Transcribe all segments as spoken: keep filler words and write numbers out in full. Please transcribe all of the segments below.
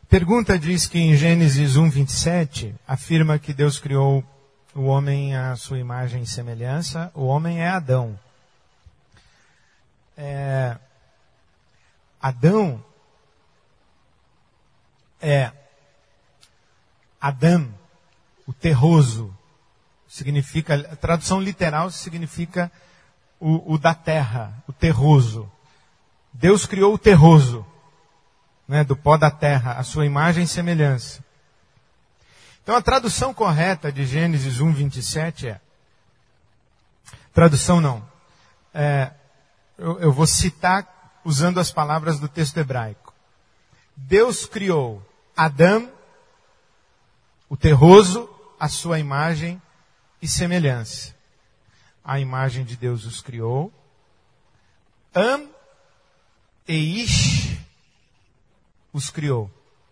Pergunta diz que em Gênesis um, vinte e sete, afirma que Deus criou o homem à sua imagem e semelhança. O homem é Adão. É, Adão é Adam, o terroso. Significa, a tradução literal significa o, o da terra, o terroso. Deus criou o terroso, né, do pó da terra, a sua imagem e semelhança. Então a tradução correta de Gênesis um, vinte e sete é... Tradução não. É, eu, eu vou citar usando as palavras do texto hebraico. Deus criou Adão, o terroso, a sua imagem e semelhança. A imagem de Deus os criou. Am e Ish os criou.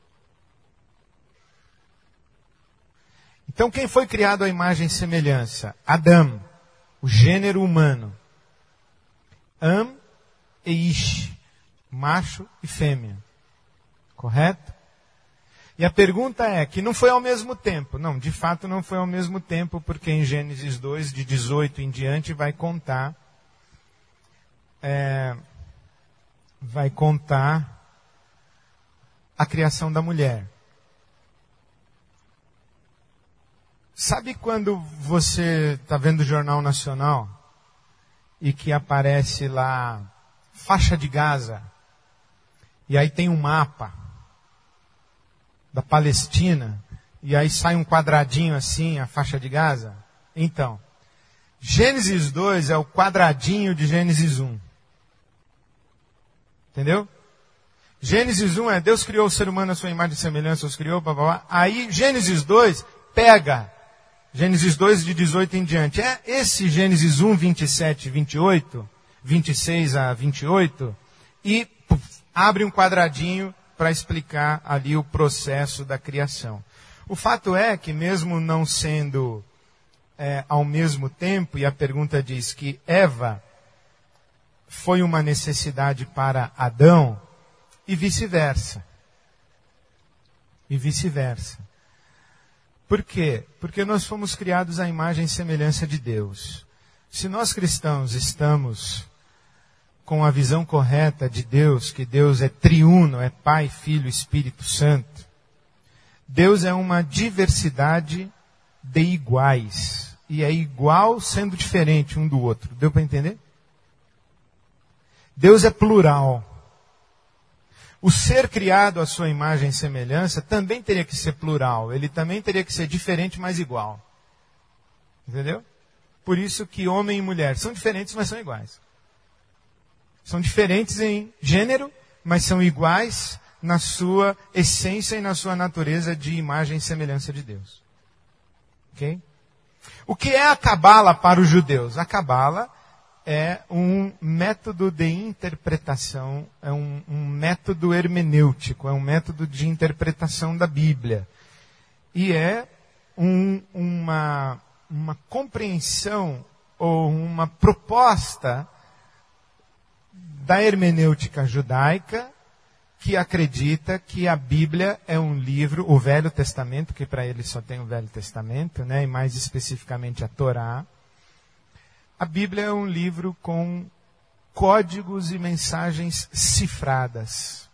Então quem foi criado à imagem e semelhança? Adão, o gênero humano. Am e Ish, macho e fêmea. Correto? E a pergunta é que não foi ao mesmo tempo. Não, de fato não foi ao mesmo tempo, porque em Gênesis dois, de dezoito em diante, vai contar, é, vai contar a criação da mulher. Sabe quando você está vendo o Jornal Nacional e que aparece lá faixa de Gaza, e aí tem um mapa da Palestina, e aí sai um quadradinho assim, a faixa de Gaza? Então, Gênesis dois é o quadradinho de Gênesis um. Entendeu? Gênesis um é Deus criou o ser humano à sua imagem e semelhança, os criou, blá, blá, blá. Aí Gênesis dois pega Gênesis dois de dezoito em diante. É esse Gênesis um, vinte e sete, vinte e oito, vinte e seis a vinte e oito, e puf, abre um quadradinho para explicar ali o processo da criação. O fato é que mesmo não sendo é, ao mesmo tempo, e a pergunta diz que Eva foi uma necessidade para Adão, e vice-versa. E vice-versa. Por quê? Porque nós fomos criados à imagem e semelhança de Deus. Se nós cristãos estamos com a visão correta de Deus, que Deus é triuno, é Pai, Filho, Espírito Santo, Deus é uma diversidade de iguais. E é igual sendo diferente um do outro. Deu para entender? Deus é plural. O ser criado à sua imagem e semelhança também teria que ser plural. Ele também teria que ser diferente, mas igual. Entendeu? Por isso que homem e mulher são diferentes, mas são iguais. São diferentes em gênero, mas são iguais na sua essência e na sua natureza de imagem e semelhança de Deus. Ok? O que é a Cabala para os judeus? A Cabala é um método de interpretação, é um, um método hermenêutico, é um método de interpretação da Bíblia. E é um, uma, uma compreensão ou uma proposta da hermenêutica judaica que acredita que a Bíblia é um livro, o Velho Testamento, que para eles só tem o Velho Testamento, né, e mais especificamente a Torá. A Bíblia é um livro com códigos e mensagens cifradas.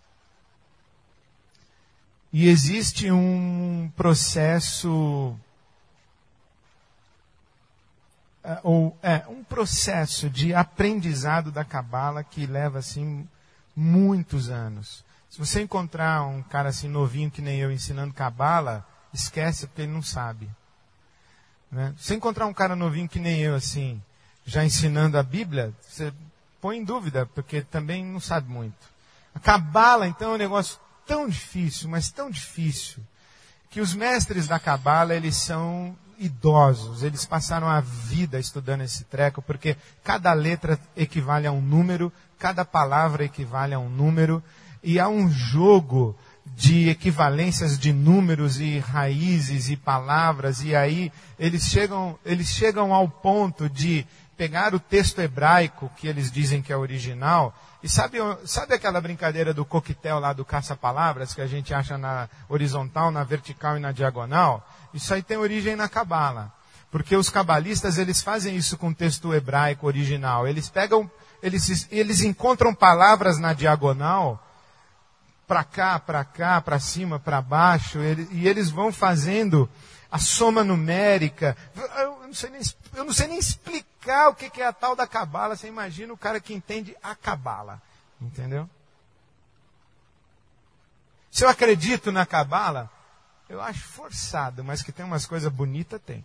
E existe um processo, ou é, um processo de aprendizado da Cabala que leva assim muitos anos. Se você encontrar um cara assim novinho que nem eu ensinando Cabala, esquece porque ele não sabe. Né? Se você encontrar um cara novinho que nem eu assim, já ensinando a Bíblia, você põe em dúvida, porque também não sabe muito. A Cabala, então, é um negócio tão difícil, mas tão difícil, que os mestres da Cabala, eles são idosos. Eles passaram a vida estudando esse treco, porque cada letra equivale a um número, cada palavra equivale a um número, e há um jogo de equivalências de números e raízes e palavras, e aí eles chegam, eles chegam ao ponto de pegar o texto hebraico, que eles dizem que é original, E sabe, sabe aquela brincadeira do coquetel lá do caça-palavras que a gente acha na horizontal, na vertical e na diagonal? Isso aí tem origem na Cabala. Porque os cabalistas, eles fazem isso com o texto hebraico original. Eles pegam, eles, eles encontram palavras na diagonal, para cá, para cá, para cima, para baixo, ele, e eles vão fazendo a soma numérica. Eu não sei nem, eu não sei nem explicar o que é a tal da Cabala. Você imagina o cara que entende a Cabala. Entendeu? Se eu acredito na Cabala, eu acho forçado, mas que tem umas coisas bonitas, tem.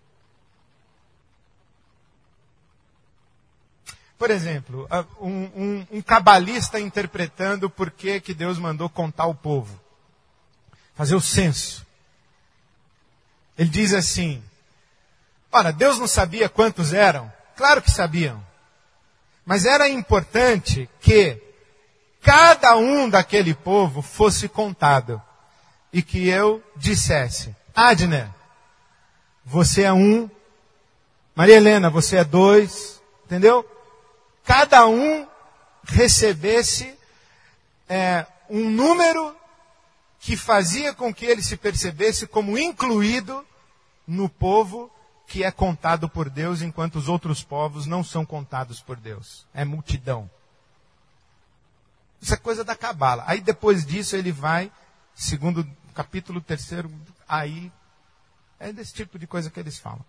Por exemplo, um, um, um cabalista interpretando por que que Deus mandou contar o povo. Fazer o censo. Ele diz assim, ora, Deus não sabia quantos eram? Claro que sabiam. Mas era importante que cada um daquele povo fosse contado. E que eu dissesse, Adner, você é um. Maria Helena, você é dois. Entendeu? Cada um recebesse é, um número que fazia com que ele se percebesse como incluído no povo que é contado por Deus, enquanto os outros povos não são contados por Deus. É multidão. Isso é coisa da Cabala. Aí depois disso ele vai, segundo o capítulo terceiro, aí é desse tipo de coisa que eles falam.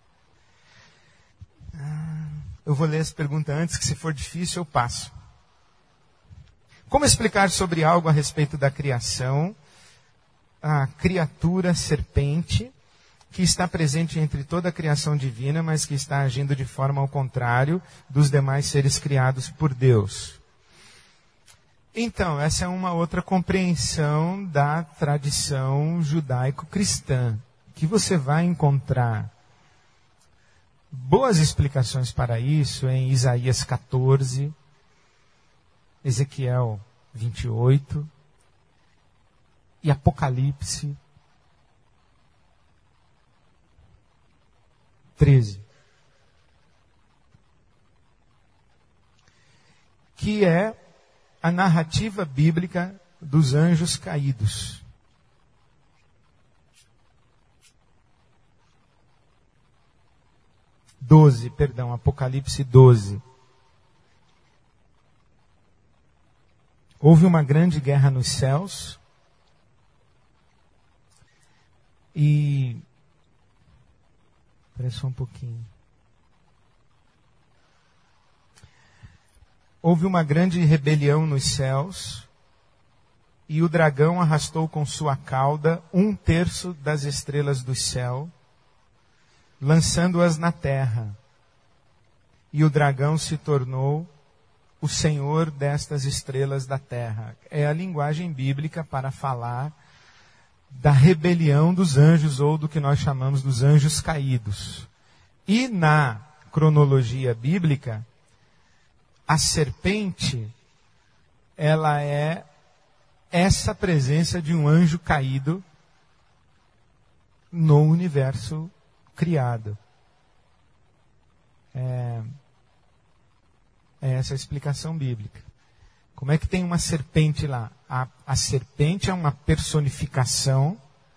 Eu vou ler essa pergunta antes, que se for difícil eu passo. Como explicar sobre algo a respeito da criação, a criatura serpente, que está presente entre toda a criação divina, mas que está agindo de forma ao contrário dos demais seres criados por Deus? Então, essa é uma outra compreensão da tradição judaico-cristã, que você vai encontrar boas explicações para isso em Isaías quatorze, Ezequiel vinte e oito e Apocalipse treze. Que é a narrativa bíblica dos anjos caídos. doze, perdão, Apocalipse doze. Houve uma grande guerra nos céus e... Espera só um pouquinho. Houve uma grande rebelião nos céus e o dragão arrastou com sua cauda um terço das estrelas do céu, lançando-as na terra. E o dragão se tornou o senhor destas estrelas da terra. É a linguagem bíblica para falar da rebelião dos anjos, ou do que nós chamamos dos anjos caídos. E na cronologia bíblica, a serpente, ela é essa presença de um anjo caído no universo criado. É, é essa a explicação bíblica. Como é que tem uma serpente lá? A, a serpente é uma personificação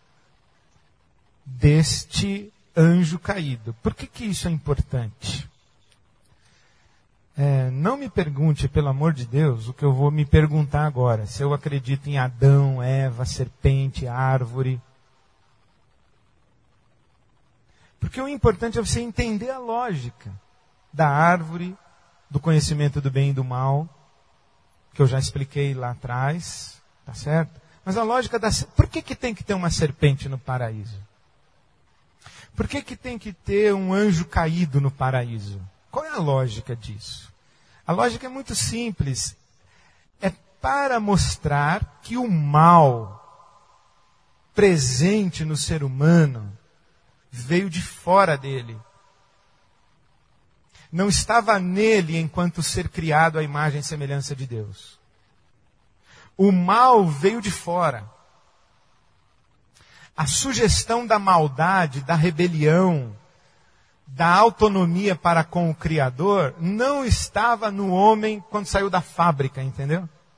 deste anjo caído. Por que que isso é importante? É, não me pergunte, pelo amor de Deus, o que eu vou me perguntar agora. Se eu acredito em Adão, Eva, serpente, árvore. Porque o importante é você entender a lógica da árvore, do conhecimento do bem e do mal, que eu já expliquei lá atrás, tá certo? Mas a lógica da... Por que que tem que ter uma serpente no paraíso? Por que que tem que ter um anjo caído no paraíso? Qual é a lógica disso? A lógica é muito simples. É para mostrar que o mal presente no ser humano veio de fora dele. Não estava nele enquanto ser criado à imagem e semelhança de Deus. O mal veio de fora. A sugestão da maldade, da rebelião, da autonomia para com o Criador, não estava no homem quando saiu da fábrica, entendeu?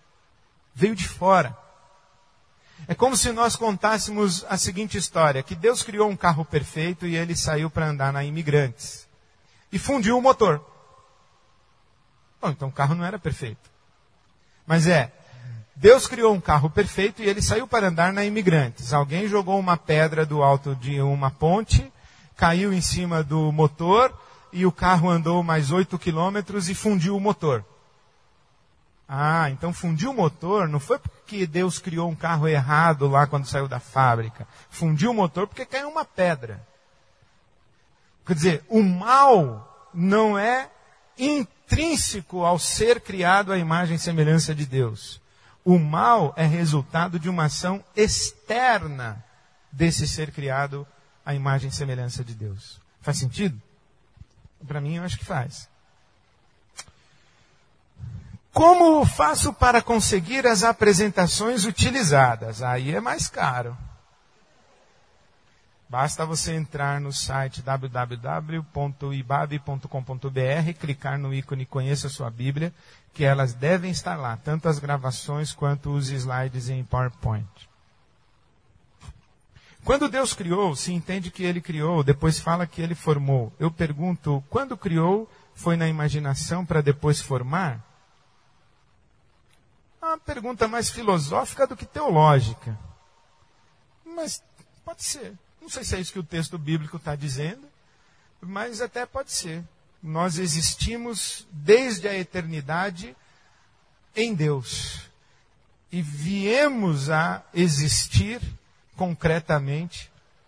Veio de fora. É como se nós contássemos a seguinte história, que Deus criou um carro perfeito e ele saiu para andar na Imigrantes. E fundiu o motor. Bom, então o carro não era perfeito. Mas é, Deus criou um carro perfeito e ele saiu para andar na Imigrantes. Alguém jogou uma pedra do alto de uma ponte, caiu em cima do motor e o carro andou mais oito quilômetros e fundiu o motor. Ah, então fundiu o motor não foi porque Deus criou um carro errado lá quando saiu da fábrica. Fundiu o motor porque caiu uma pedra. Quer dizer, o mal não é intrínseco ao ser criado à imagem e semelhança de Deus. O mal é resultado de uma ação externa desse ser criado à imagem e semelhança de Deus. Faz sentido? Para mim, eu acho que faz. Como faço para conseguir as apresentações utilizadas? Aí é mais caro. Basta você entrar no site w w w ponto i b a b ponto com ponto b r, clicar no ícone Conheça Sua Bíblia, que elas devem estar lá, tanto as gravações quanto os slides em PowerPoint. Quando Deus criou, se entende que Ele criou, depois fala que Ele formou. Eu pergunto, quando criou, foi na imaginação para depois formar? Uma pergunta mais filosófica do que teológica. Mas pode ser. Não sei se é isso que o texto bíblico está dizendo, mas até pode ser. Nós existimos desde a eternidade em Deus. E viemos a existir concretamente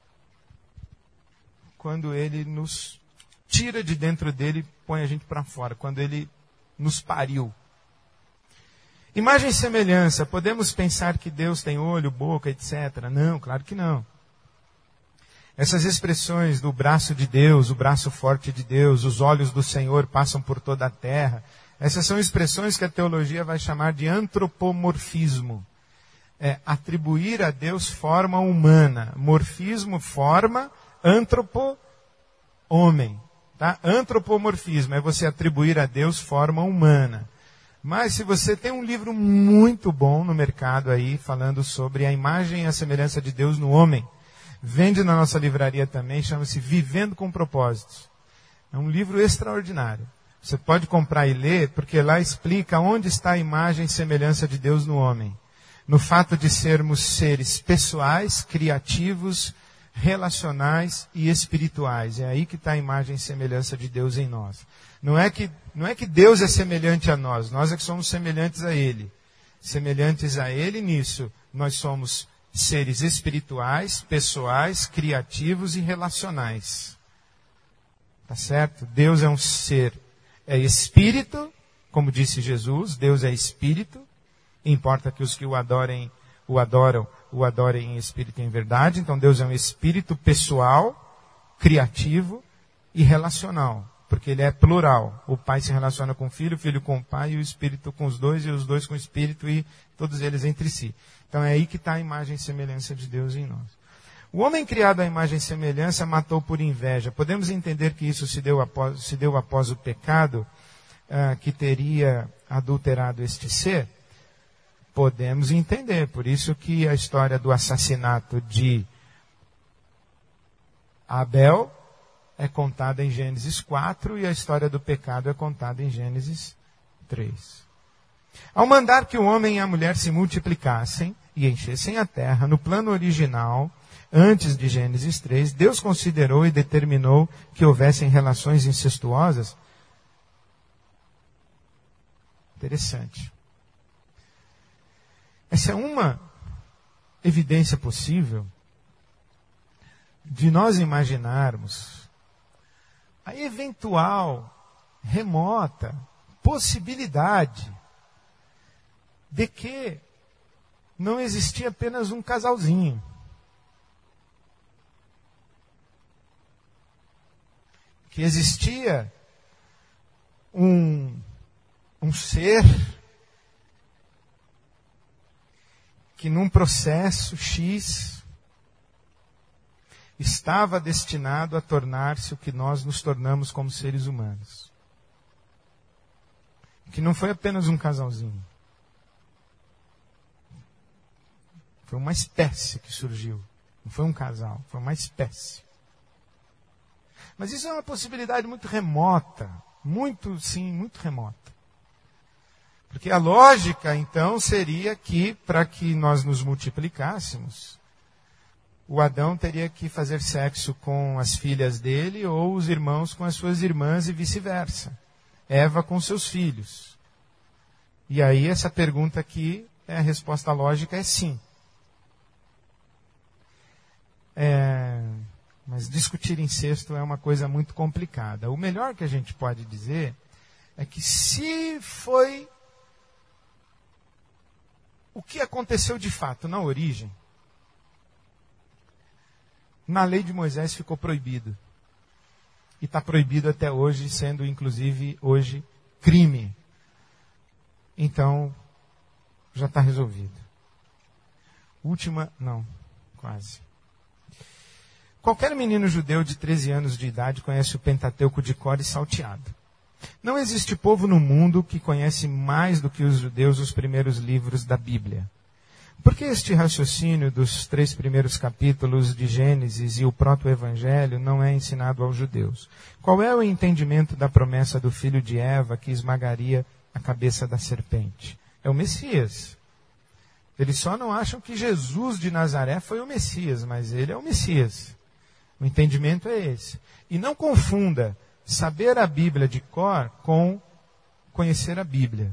quando Ele nos tira de dentro dele e põe a gente para fora. Quando Ele nos pariu. Imagem e semelhança. Podemos pensar que Deus tem olho, boca, etcétera. Não, claro que não. Essas expressões do braço de Deus, o braço forte de Deus, os olhos do Senhor passam por toda a terra. Essas são expressões que a teologia vai chamar de antropomorfismo. É atribuir a Deus forma humana. Morfismo, forma, antropo, homem. Tá? Antropomorfismo é você atribuir a Deus forma humana. Mas se você tem um livro muito bom no mercado aí, falando sobre a imagem e a semelhança de Deus no homem, vende na nossa livraria também, chama-se Vivendo com Propósitos. É um livro extraordinário. Você pode comprar e ler, porque lá explica onde está a imagem e semelhança de Deus no homem. No fato de sermos seres pessoais, criativos, relacionais e espirituais. É aí que está a imagem e semelhança de Deus em nós. Não é que, não é que Deus é semelhante a nós, nós é que somos semelhantes a Ele. Semelhantes a Ele nisso, nós somos seres espirituais, pessoais, criativos e relacionais. Tá certo? Deus é um ser, é espírito, como disse Jesus, Deus é espírito. Importa que os que o adorem, o adoram, o adorem em espírito e em verdade. Então Deus é um espírito pessoal, criativo e relacional. Porque ele é plural. O pai se relaciona com o filho, o filho com o pai, e o espírito com os dois, e os dois com o espírito, e todos eles entre si. Então é aí que está a imagem e semelhança de Deus em nós. O homem criado à imagem e semelhança matou por inveja. Podemos entender que isso se deu após, se deu após o pecado ah, que teria adulterado este ser? Podemos entender. Por isso que a história do assassinato de Abel é contada em Gênesis quatro e a história do pecado é contada em Gênesis três. Ao mandar que o homem e a mulher se multiplicassem e enchessem a terra, no plano original, antes de Gênesis três, Deus considerou e determinou que houvessem relações incestuosas. Interessante. Essa é uma evidência possível de nós imaginarmos a eventual, remota possibilidade de que não existia apenas um casalzinho. Que existia um, um ser que num processo X estava destinado a tornar-se o que nós nos tornamos como seres humanos. Que não foi apenas um casalzinho. Foi uma espécie que surgiu. Não foi um casal, foi uma espécie. Mas isso é uma possibilidade muito remota. Muito, sim, muito remota. Porque a lógica, então, seria que, para que nós nos multiplicássemos, o Adão teria que fazer sexo com as filhas dele ou os irmãos com as suas irmãs e vice-versa. Eva com seus filhos. E aí essa pergunta aqui, a resposta lógica é sim. É, mas discutir incesto é uma coisa muito complicada. O melhor que a gente pode dizer é que se foi o que aconteceu de fato na origem, na lei de Moisés ficou proibido. E está proibido até hoje, sendo inclusive hoje crime. Então, já está resolvido. Última, não, quase. Qualquer menino judeu de treze anos de idade conhece o Pentateuco de cor e salteado. Não existe povo no mundo que conhece mais do que os judeus os primeiros livros da Bíblia. Por que este raciocínio dos três primeiros capítulos de Gênesis e o proto-evangelho não é ensinado aos judeus? Qual é o entendimento da promessa do filho de Eva que esmagaria a cabeça da serpente? É o Messias. Eles só não acham que Jesus de Nazaré foi o Messias, mas ele é o Messias. O entendimento é esse. E não confunda saber a Bíblia de cor com conhecer a Bíblia.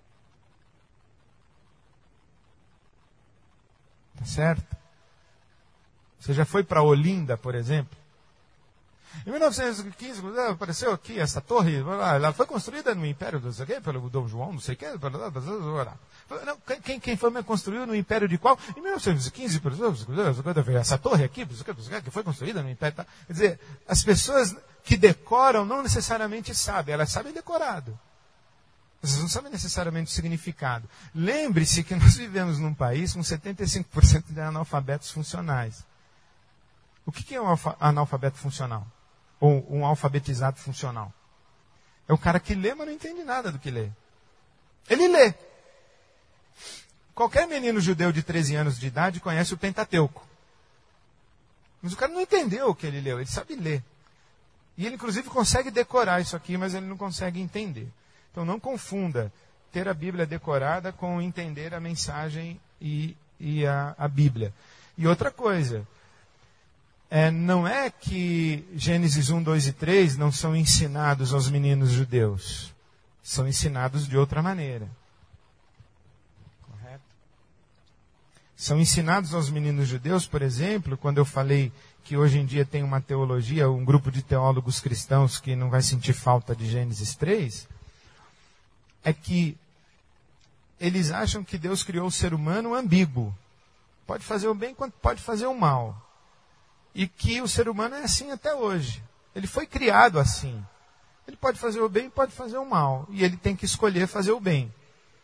Tá certo? Você já foi para Olinda, por exemplo? Em mil novecentos e quinze, apareceu aqui essa torre, ela foi construída no Império do sei quê, pelo Dom João, não sei o quê. Não, quem, quem foi construiu no Império de qual? Em mil novecentos e quinze, essa torre aqui, que foi construída no Império. Tá? Quer dizer, as pessoas que decoram não necessariamente sabem, elas sabem decorado. Vocês não sabem necessariamente o significado. Lembre-se que nós vivemos num país com setenta e cinco por cento de analfabetos funcionais. O que é um analfabeto funcional? Ou um alfabetizado funcional? É o cara que lê, mas não entende nada do que lê. Ele lê. Qualquer menino judeu de treze anos de idade conhece o Pentateuco. Mas o cara não entendeu o que ele leu, ele sabe ler. E ele inclusive consegue decorar isso aqui, mas ele não consegue entender. Então não confunda ter a Bíblia decorada com entender a mensagem e, e a, a Bíblia. E outra coisa, é, não é que Gênesis um, dois e três não são ensinados aos meninos judeus. São ensinados de outra maneira. Correto? São ensinados aos meninos judeus, por exemplo, quando eu falei que hoje em dia tem uma teologia, um grupo de teólogos cristãos que não vai sentir falta de Gênesis três, é que eles acham que Deus criou o ser humano ambíguo. Pode fazer o bem quanto pode fazer o mal. E que o ser humano é assim até hoje. Ele foi criado assim. Ele pode fazer o bem e pode fazer o mal. E ele tem que escolher fazer o bem.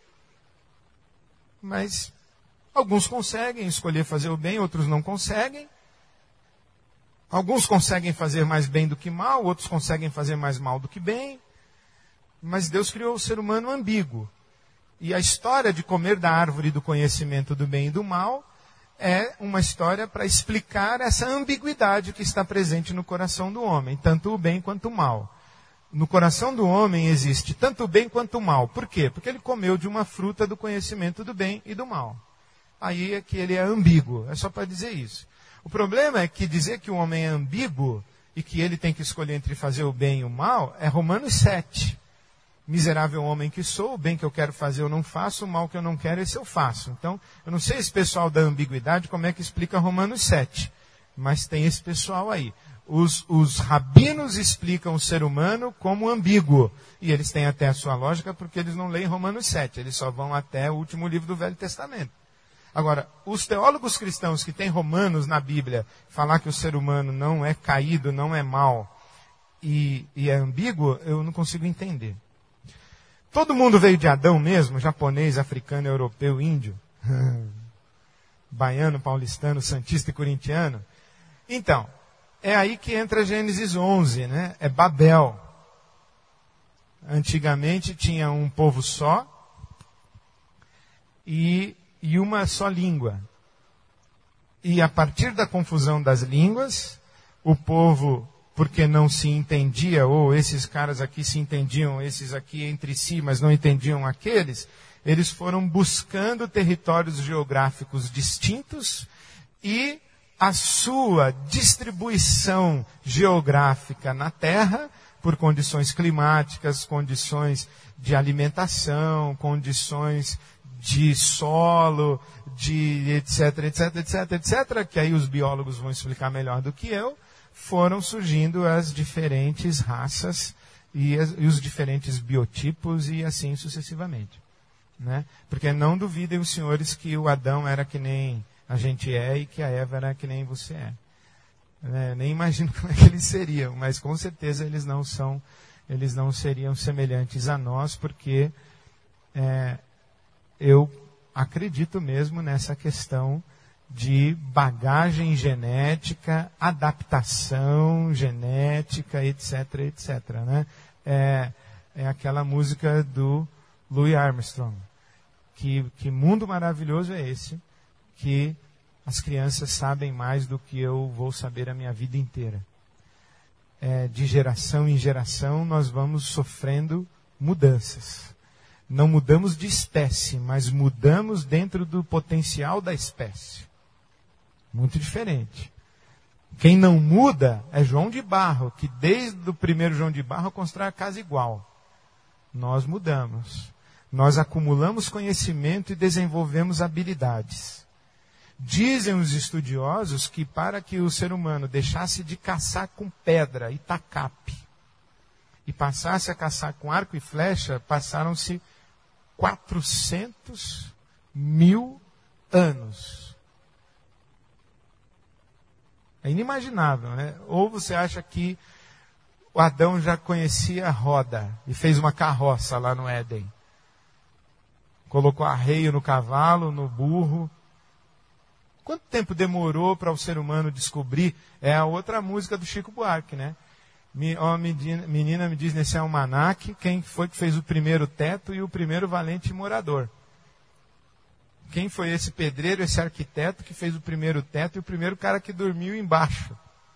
Mas alguns conseguem escolher fazer o bem, outros não conseguem. Alguns conseguem fazer mais bem do que mal, outros conseguem fazer mais mal do que bem. Mas Deus criou o ser humano ambíguo. E a história de comer da árvore do conhecimento do bem e do mal é uma história para explicar essa ambiguidade que está presente no coração do homem, tanto o bem quanto o mal. No coração do homem existe tanto o bem quanto o mal. Por quê? Porque ele comeu de uma fruta do conhecimento do bem e do mal. Aí é que ele é ambíguo, é só para dizer isso. O problema é que dizer que o homem é ambíguo e que ele tem que escolher entre fazer o bem e o mal é Romanos sete. Miserável homem que sou, o bem que eu quero fazer eu não faço, o mal que eu não quero esse eu faço. Então, eu não sei esse pessoal da ambiguidade como é que explica Romanos sete, mas tem esse pessoal aí. Os, os rabinos explicam o ser humano como ambíguo, e eles têm até a sua lógica porque eles não leem Romanos sete, eles só vão até o último livro do Velho Testamento. Agora, os teólogos cristãos que têm Romanos na Bíblia, falar que o ser humano não é caído, não é mau e, e é ambíguo, eu não consigo entender. Todo mundo veio de Adão mesmo, japonês, africano, europeu, índio, baiano, paulistano, santista e corintiano. Então, é aí que entra Gênesis onze, né? É Babel. Antigamente tinha um povo só e, e uma só língua. E a partir da confusão das línguas, o povo, porque não se entendia, ou esses caras aqui se entendiam, esses aqui entre si, mas não entendiam aqueles, eles foram buscando territórios geográficos distintos e a sua distribuição geográfica na Terra, por condições climáticas, condições de alimentação, condições de solo, de etc, etc, etc, etc, que aí os biólogos vão explicar melhor do que eu, foram surgindo as diferentes raças e, as, e os diferentes biotipos e assim sucessivamente. Né? Porque não duvidem os senhores que o Adão era que nem a gente é e que a Eva era que nem você é. É, nem imagino como é que eles seriam, mas com certeza eles não são, eles não seriam semelhantes a nós, porque é, eu acredito mesmo nessa questão de bagagem genética, adaptação genética, etc, etc. Né? É, é aquela música do Louis Armstrong. Que, que mundo maravilhoso é esse, que as crianças sabem mais do que eu vou saber a minha vida inteira. É, de geração em geração nós vamos sofrendo mudanças. Não mudamos de espécie, mas mudamos dentro do potencial da espécie. Muito diferente. Quem não muda é João de Barro, que desde o primeiro João de Barro constrói a casa igual. Nós mudamos. Nós acumulamos conhecimento e desenvolvemos habilidades. Dizem os estudiosos que para que o ser humano deixasse de caçar com pedra e tacape e passasse a caçar com arco e flecha, passaram-se quatrocentos mil anos. É inimaginável, né? Ou você acha que o Adão já conhecia a roda e fez uma carroça lá no Éden. Colocou arreio no cavalo, no burro. Quanto tempo demorou para o ser humano descobrir? É a outra música do Chico Buarque, né? Ó, menina, menina, me diz nesse almanaque quem foi que fez o primeiro teto e o primeiro valente morador. Quem foi esse pedreiro, esse arquiteto que fez o primeiro teto e o primeiro cara que dormiu embaixo?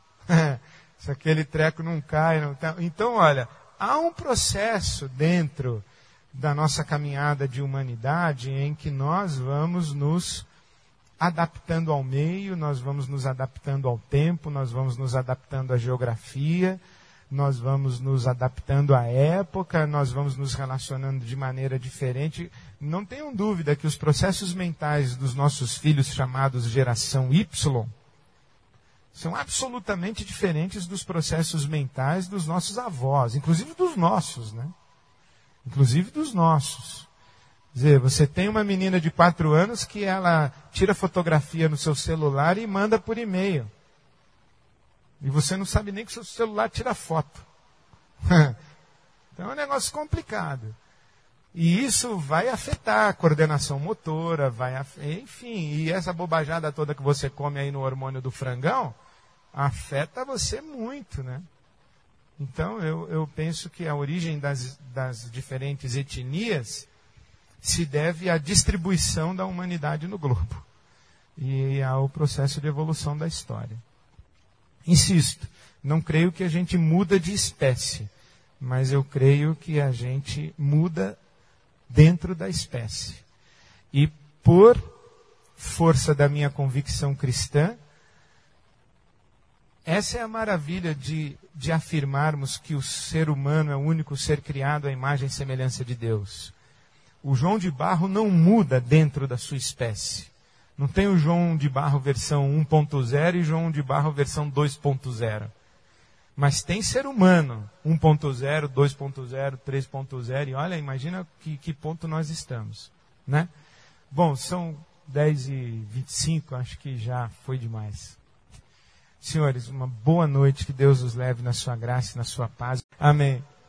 Se aquele treco não cai. Não tá... Então, olha, há um processo dentro da nossa caminhada de humanidade em que nós vamos nos adaptando ao meio, nós vamos nos adaptando ao tempo, nós vamos nos adaptando à geografia, nós vamos nos adaptando à época, nós vamos nos relacionando de maneira diferente. Não tenham dúvida que os processos mentais dos nossos filhos, chamados geração Y, são absolutamente diferentes dos processos mentais dos nossos avós, inclusive dos nossos, né? Inclusive dos nossos. Quer dizer, você tem uma menina de quatro anos que ela tira fotografia no seu celular e manda por e-mail. E você não sabe nem que o seu celular tira foto. Então é um negócio complicado. E isso vai afetar a coordenação motora, vai af... enfim, e essa bobajada toda que você come aí no hormônio do frangão, afeta você muito, né? Então eu, eu penso que a origem das, das diferentes etnias se deve à distribuição da humanidade no globo e ao processo de evolução da história. Insisto, não creio que a gente muda de espécie, mas eu creio que a gente muda dentro da espécie. E por força da minha convicção cristã, essa é a maravilha de, de afirmarmos que o ser humano é o único ser criado à imagem e semelhança de Deus. O João de Barro não muda dentro da sua espécie. Não tem o João de Barro versão um ponto zero e João de Barro versão dois ponto zero. Mas tem ser humano um ponto zero, dois ponto zero, três ponto zero. E olha, imagina que, que ponto nós estamos. Né? Bom, são dez e vinte e cinco, acho que já foi demais. Senhores, uma boa noite, que Deus os leve na sua graça e na sua paz. Amém.